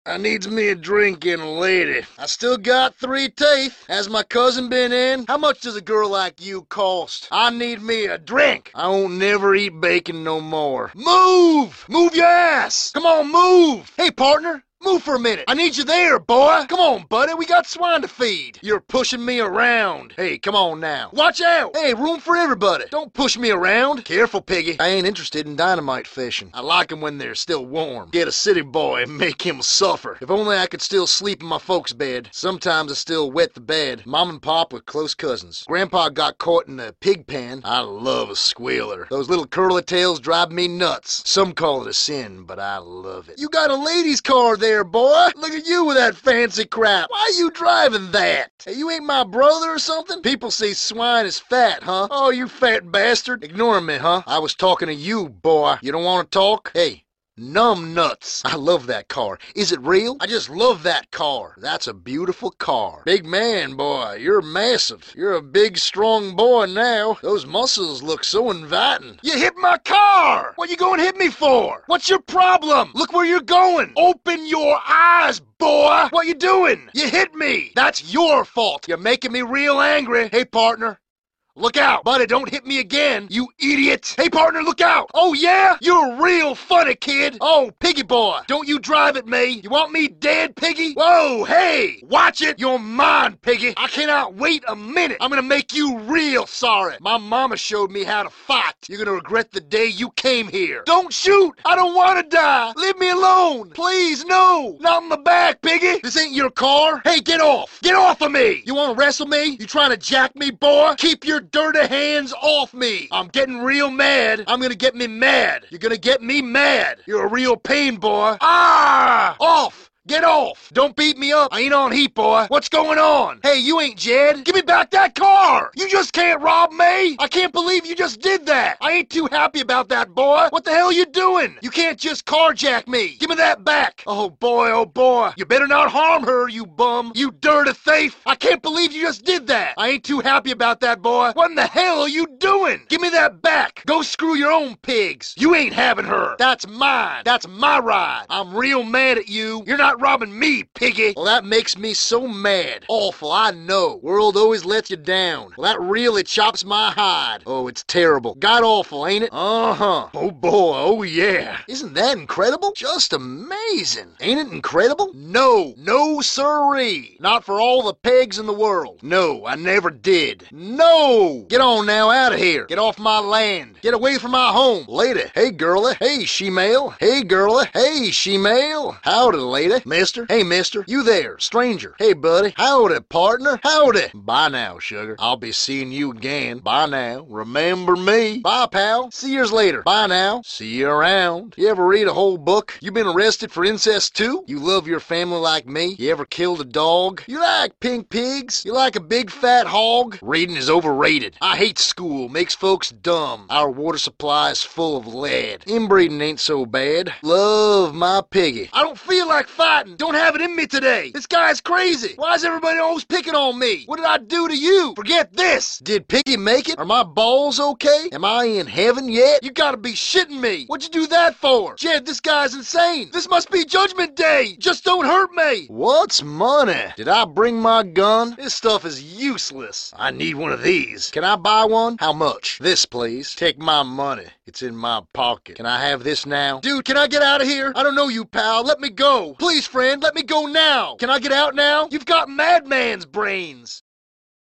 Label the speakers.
Speaker 1: I needs me a drink and a lady. I still got 3 teeth. Has my cousin been in? How much does a girl like you cost? I need me a drink. I won't never eat bacon no more. Move! Move your ass! Come on, move! Hey, partner. Move for a minute. I need you there, boy. Come on, buddy. We got swine to feed. You're pushing me around. Hey, come on now. Watch out. Hey, room for everybody. Don't push me around. Careful, piggy. I ain't interested in dynamite fishing. I like 'em when they're still warm. Get a city boy and make him suffer. If only I could still sleep in my folks' bed. Sometimes I still wet the bed. Mom and Pop were close cousins. Grandpa got caught in a pig pen. I love a squealer. Those little curly tails drive me nuts. Some call it a sin, but I love it. You got a ladies' car there, boy. Look at you with that fancy crap. Why you driving that? Hey, you ain't my brother or something? People say swine is fat, huh? Oh, you fat bastard. Ignoring me, huh? I was talking to you, boy. You don't want to talk? Hey. Numb nuts. I love that car. Is it real? I just love that car. That's a beautiful car. Big man, boy. You're massive. You're a big, strong boy now. Those muscles look so inviting. You hit my car! What you going to hit me for? What's your problem? Look where you're going. Open your eyes, boy. What you doing? You hit me. That's your fault. You're making me real angry. Hey, partner. Look out! Buddy, don't hit me again, you idiot! Hey, partner, look out! Oh, yeah? You're real funny, kid! Oh, piggy boy, don't you drive at me! You want me dead, piggy? Whoa, hey! Watch it! You're mine, piggy! I cannot wait a minute! I'm gonna make you real sorry! My mama showed me how to fight! You're gonna regret the day you came here! Don't shoot! I don't wanna die! Leave me alone! Please, no! Not in the back, piggy! This ain't your car! Hey, get off! Get off of me! You wanna wrestle me? You trying to jack me, boy? Keep your dirty hands off me! I'm getting real mad. I'm gonna get me mad. You're gonna get me mad. You're a real pain, boy. Ah! Off! Get off! Don't beat me up. I ain't on heat, boy. What's going on? Hey, you ain't Jed. Give me back that car! You just can't rob me! I can't believe you just did that! I ain't too happy about that, boy! What the hell you doing? You can't just carjack me! Give me that back! Oh boy, oh boy! You better not harm her, you bum! You dirty thief! I can't believe you just did that! I ain't too happy about that, boy! What in the hell are you doing? Give me that back! Go screw your own pigs! You ain't having her! That's mine! That's my ride! I'm real mad at you! You're not robbing me, piggy! Well, that makes me so mad. Awful, I know. World always lets you down. Well, that really chops my hide. Oh, it's terrible. God awful, ain't it? Uh-huh. Oh, boy. Oh, yeah. Isn't that incredible? Just amazing. Ain't it incredible? No. No, sirree. Not for all the pegs in the world. No, I never did. No! Get on now, out of here. Get off my land. Get away from my home. Lady. Hey, girlie. Hey, she-male. Hey, girlie. Hey, she-male. Howdy, lady. Mister. Hey, mister. You there, stranger. Hey, buddy. Howdy, partner. Howdy. Bye now, sugar. I'll be seeing you again. Bye now. Remember me. Bye, pal. See yours later. Bye now. See you around. You ever read a whole book? You been arrested for incest too? You love your family like me? You ever killed a dog? You like pink pigs? You like a big fat hog? Reading is overrated. I hate school. Makes folks dumb. Our water supply is full of lead. Inbreeding ain't so bad. Love my piggy. I don't feel like fighting. Don't have it in me today. This guy's crazy. Why is everybody always picking on me? What did I do to you? Forget this. Did Piggy make it? Are my balls okay? Am I in heaven yet? You gotta be shitting me. What'd you do that for? Jed, this guy's insane. This must be Judgment Day. Just don't hurt me. What's money? Did I bring my gun? This stuff is useless. I need one of these. Can I buy one? How much? This, please. Take my money. It's in my pocket. Can I have this now? Dude, can I get out of here? I don't know you, pal. Let me go. Please, friend, let me go now. Can I get out now? You've got madman's brains.